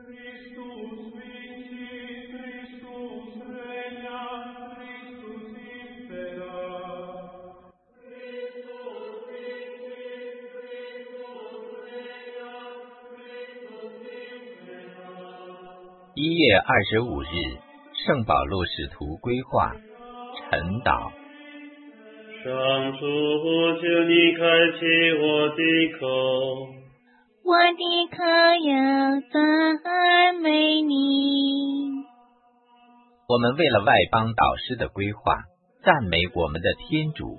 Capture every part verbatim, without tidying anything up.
一月二十五日，圣保禄使徒规划晨祷。 上主，求你开启我的口， 我的口要赞美你。 我们为了外邦导师的规划，赞美我们的天主。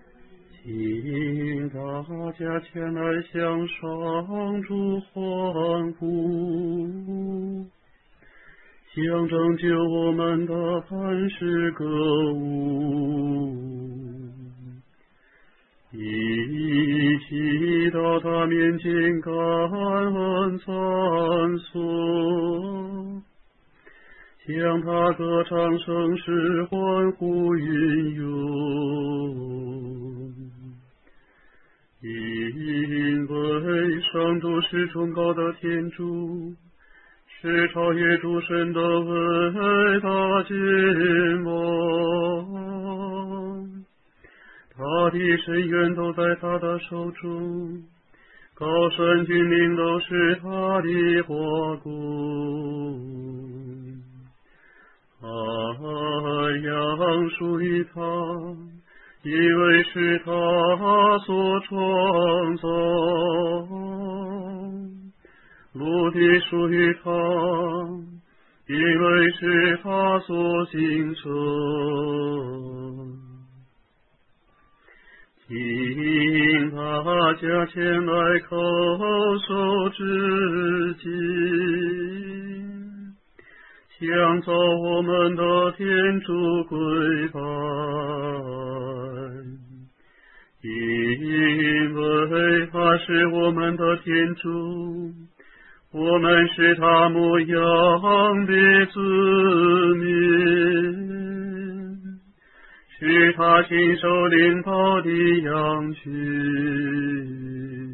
请大家前来向上主欢呼，向拯救我们的磐石歌舞，一起到他面前感恩赞颂，向他歌唱声势欢呼运用，因为上主是崇高的天主，是超越诸神的伟大君王，他的深渊都在他的手中，高山峻岭都是他的华宫，太阳属于他，因为是他所创造，陆地属于他，因为是他所形成。请大家前来叩首致敬，向造我们的天主跪拜，因为他是我们的天主，我们是他牧养的子民，是他亲手领导的羊群。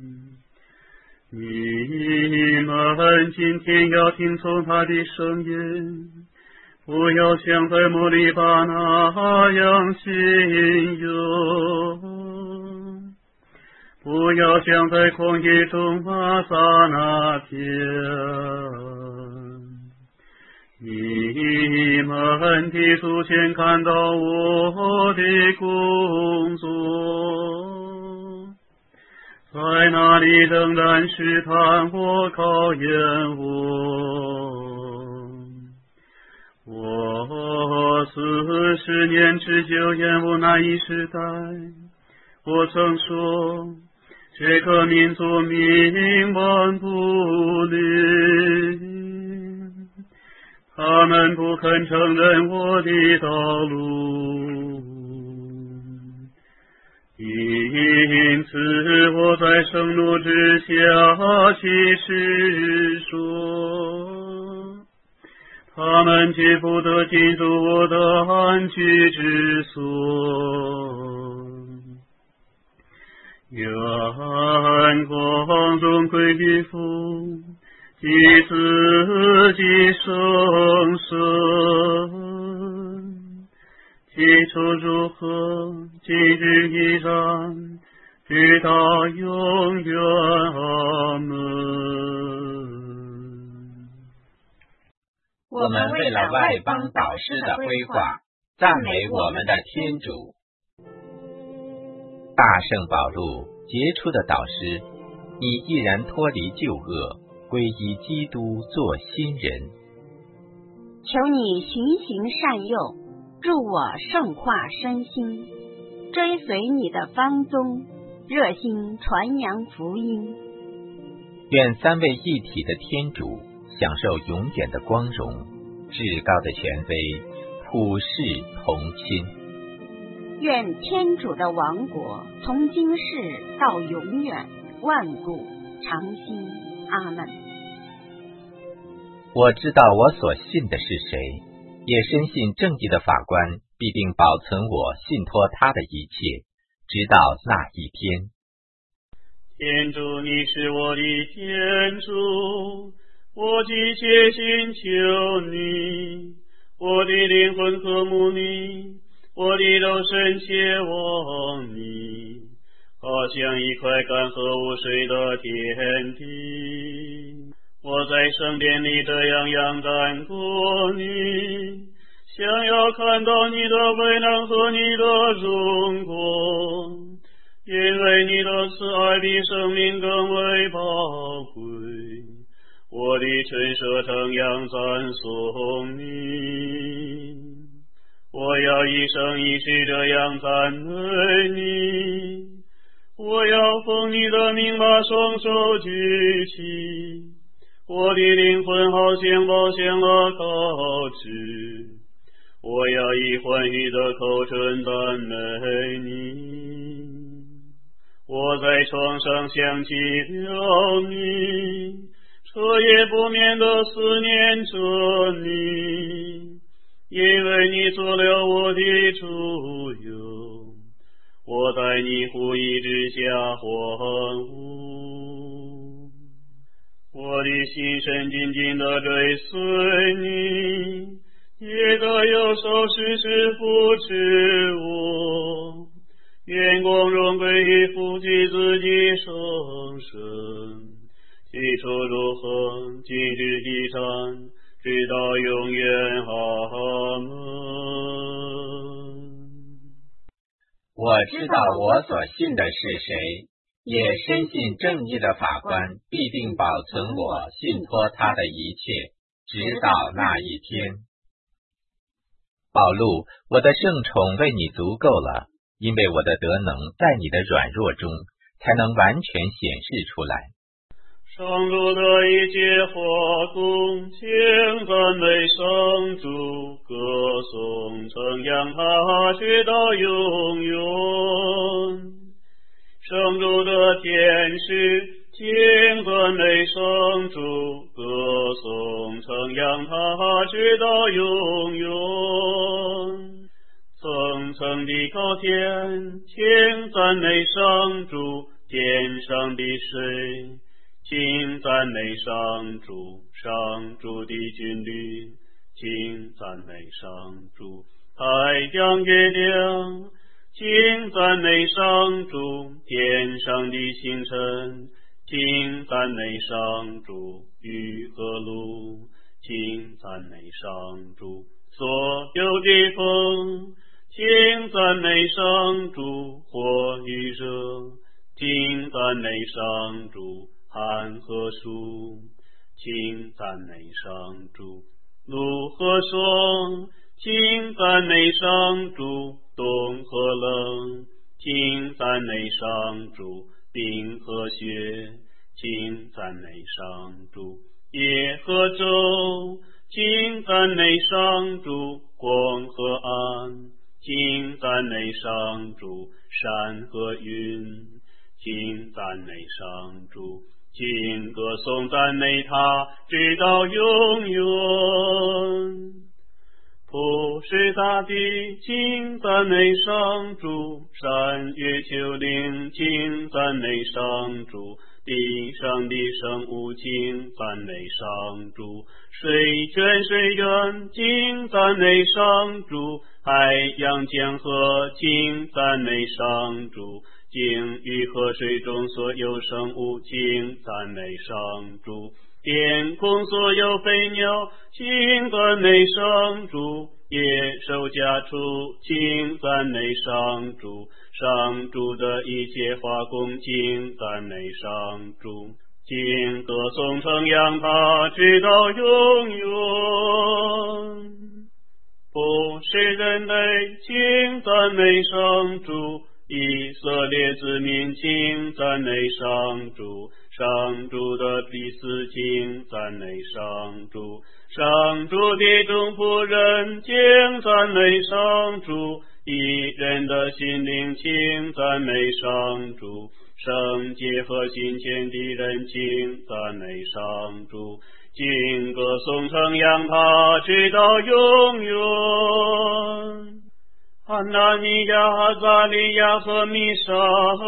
你们今天要听从他的声音，不要像在摩利巴那样信用，不要像在旷野中玛撒那天。你们的祖先看到我的工作，在那里仍然试探我，考验我。我四十年之久厌恶那一时代，我曾说这个民族冥顽不灵，他们不肯承认我的道路，因此我在盛怒之下起誓说，他们绝不得进入我的安居之所。愿光荣归于父及子及圣神，起初如何，今日依然，直到永远。阿门。 我们为了外邦导师的规划，赞美我们的天主。大圣保禄，杰出的导师，你毅然脱离旧恶，皈依基督做新人。 求你循行善诱，助我圣化身心，追随你的芳踪，热心传扬福音。 愿三位一体的天主享受永远的光荣，至高的权威，普世同亲。 愿天主的王国从今世到永远，万古长新。阿们。 我知道我所信的是谁，也深信正义的法官必定保存我信托他的一切，直到那一天。 天主，你是我的天主， 我急切心求你，我的灵魂渴慕你，我的肉身切望你，好像一块干涸无水的田地。我在圣殿里这样仰赞过你，想要看到你的威能和你的荣光，因为你的慈爱比生命更为宝贵。我的唇舌同样赞颂你，我要一生一世这样赞美你，我要奉你的名把双手举起，我的灵魂好像饱享了高脂，我要以欢愉的口唇赞美你。我在床上想起了你，彻夜不眠地思念着你，因为你做了我的主佑，我在你护翼之下欢呼。我的心神紧紧地追随你，你的右手时时扶持我，愿光荣归于父及子及圣神，起初如何，今日依然，直到永远。阿门。 我知道我所信的是谁，也深信正义的法官必定保存我信托他的一切，直到那一天。保禄，我的圣宠为你足够了，因为我的德能在你的软弱中才能完全显示出来。 上主的一切华工，请赞美上主，歌颂称扬他直到永远。上主的天使，请赞美上主，歌颂称扬他直到永远。层层的高天，请赞美上主，天上的水，请赞美上主，上主的军旅，请赞美上主，太阳月亮，请赞美上主，天上的星辰，请赞美上主，雨和露，请赞美上主，所有的风，请赞美上主，火与热，请赞美上主，寒和暑，请赞美上主，露和霜，请赞美上主，冬和冷，请赞美上主，冰和雪，请赞美上主，夜和昼，请赞美上主，光和暗，请赞美上主，山和云，请赞美上主，请歌颂赞美他直到永远。普世大地，请赞美上主，山岳丘陵，请赞美上主，地上的生物，请赞美上主，水泉水源，请赞美上主，海洋江河，请赞美上主，鲸鱼河水中所有生物，请赞美上主，天空所有飞鸟，请赞美上主，野兽家畜，请赞美上主，上主的一切华工，请赞美上主，请歌颂称扬他直到永远。不是人类，请赞美上主，以色列子民，请赞美上主，上主的祭司，请赞美上主，上主的众仆人，请赞美上主，义人的心灵，请赞美上主，圣洁和心虔的人，请赞美上主，敬歌颂称扬他直到永远。汉拿尼亚、哈撒利亚和米沙尔，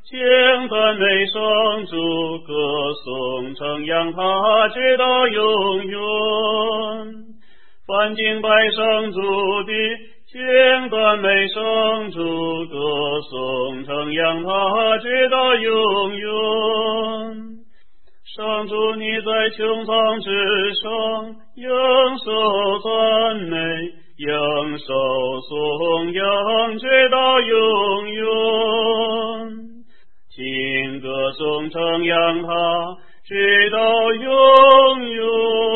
将赞美上主，歌颂称扬他，直到永远。凡敬拜上主的，将赞美上主，歌颂称扬他，直到永远。上主，你在穹苍之上，应受赞美，应受颂扬，直到永远。请歌颂称扬他，直到永远。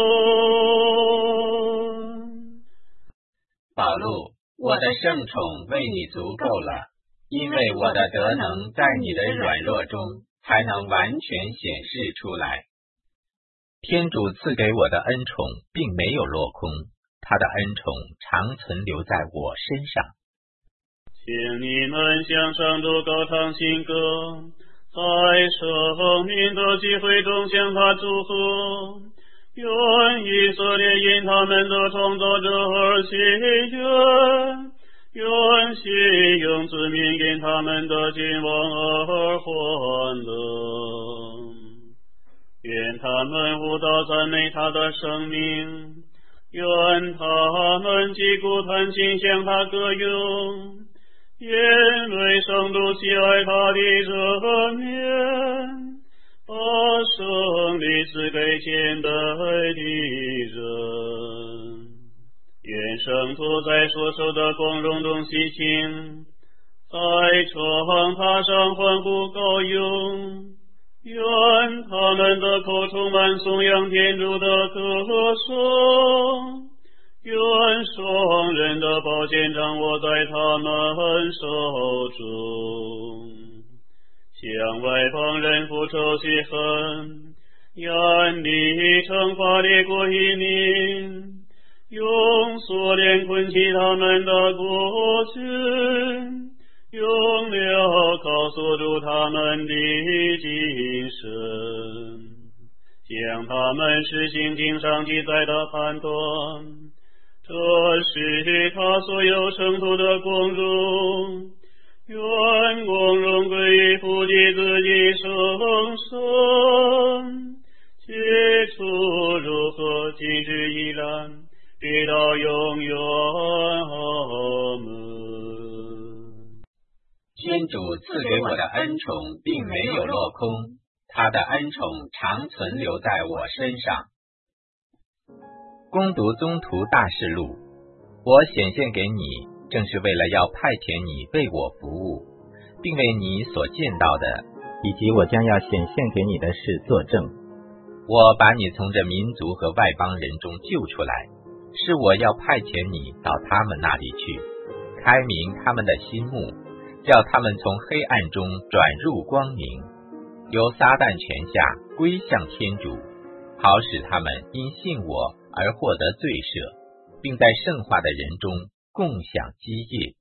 保禄，我的圣宠为你足够了，因为我的德能在你的软弱中才能完全显示出来。天主赐给我的恩宠并没有落空，他的恩宠常存留在我身上。 请你们向上主高唱新歌，在生命的机会中向他祝贺。愿以色列因他们的创造者而喜悦，愿西用子民因他们的君王而欢乐。愿他们舞蹈赞美他的生命，愿他们击鼓弹琴向他歌咏，因为圣主喜爱他的赦免，把胜利赐给前代的人。愿圣徒在所受的光荣中喜庆，在床榻上欢呼高咏。愿他们的口充满颂扬天主的歌颂，愿双人的宝剑掌握在他们手中，向外邦人复仇泄恨，严厉惩罚列国移民，用锁链捆起他们的国君，用镣铐锁住他们的精神，将他们实行经上记载的判断。这是他所有圣徒的光荣，愿光荣归于父及子及圣神，起初如何，今日依然，直到永远。阿门。 天主赐给我的恩宠并没有落空，他的恩宠常存留在我身上。攻读宗徒大事录，我显现给你，正是为了要派遣你为我服务，并为你所见到的，以及我将要显现给你的事作证。我把你从这民族和外邦人中救出来，是我要派遣你到他们那里去，开明他们的心目，叫他们从黑暗中转入光明，由撒旦权下归向天主，好使他们因信我而获得罪赦，并在圣化的人中共享基业。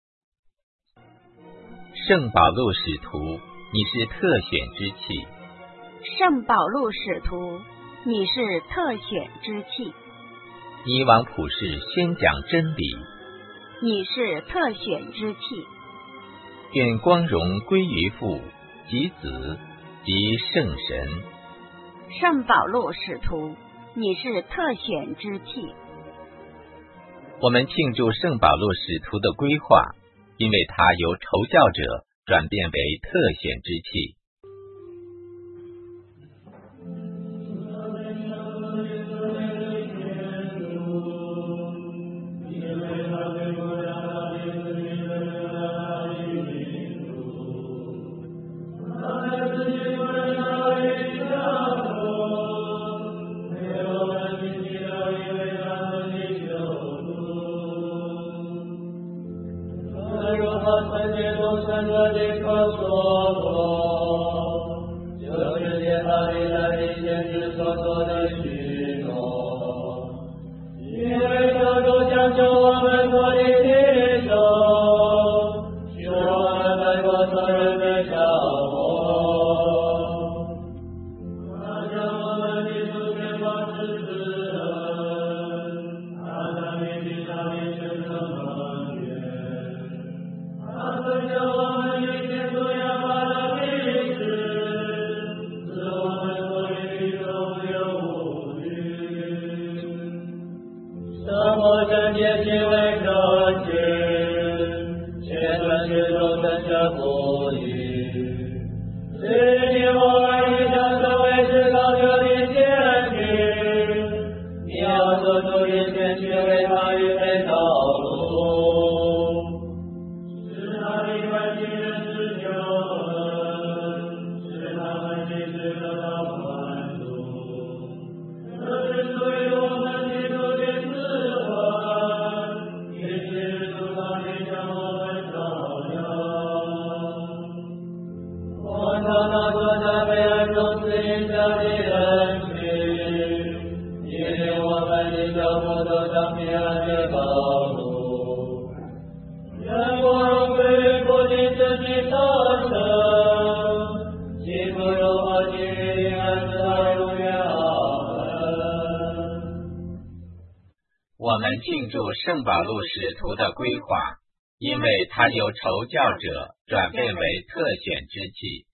圣保禄使徒，你是特选之器。 圣保禄使徒，你是特选之器。 你往普世宣讲真理， 你是特选之器。 愿光荣归于父及子及圣神。 圣保禄使徒，你是特选之器。 我们庆祝圣保禄使徒的归化，因为他由仇教者转变为特选之器。 Amen. 我们庆祝圣保禄使徒的归化，因为他由仇教者转变为特选之器。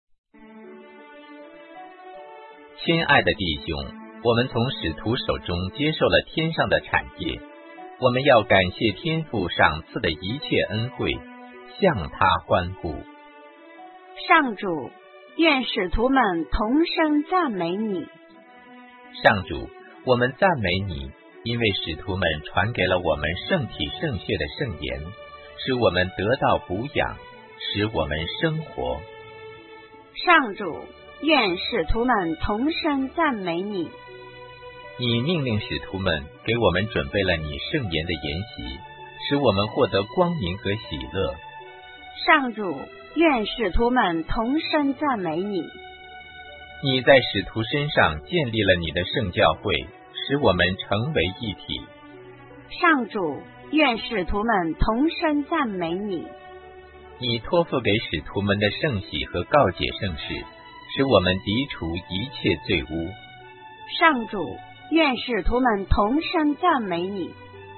亲爱的弟兄，我们从使徒手中接受了天上的产业，我们要感谢天父赏赐的一切恩惠，向他欢呼。 上主，愿使徒们同声赞美你。 上主，我们赞美你，因为使徒们传给了我们圣体圣血的圣言，使我们得到补养，使我们生活。 上主，愿使徒们同声赞美你。 你命令使徒们给我们准备了你圣言的筵席，使我们获得光明和喜乐。 上主，愿使徒们同声赞美你。 你在使徒身上建立了你的圣教会，使我们成为一体。 上主，愿使徒们同声赞美你。 你托付给使徒们的圣喜和告解圣事，使我们涤除一切罪污。 上主，愿使徒们同声赞美你。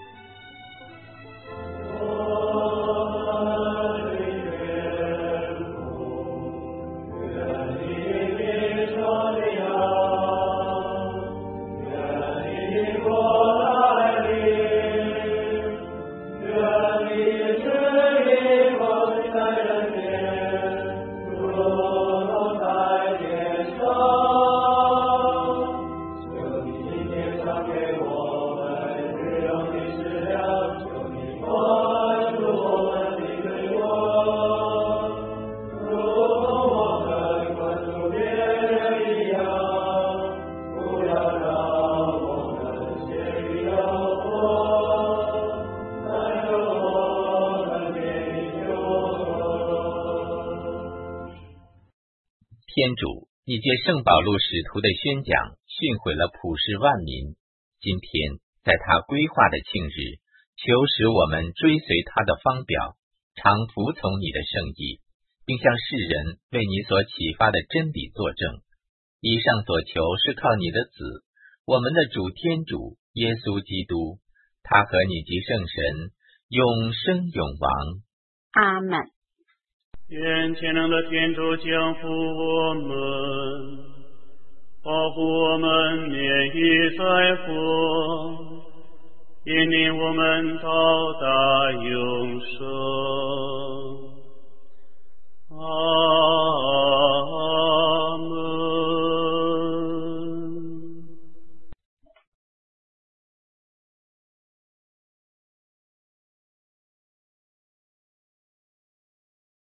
天主，你借圣保禄使徒的宣讲训诲了普世万民，今天在他归化的庆日，求使我们追随他的方表，常服从你的圣意，并向世人为你所启发的真理作证。以上所求是靠你的子，我们的主天主耶稣基督，他和你及圣神永生永王。阿们。 愿全能的天主降福我们，保护我们免于灾祸，引领我们到达永生。啊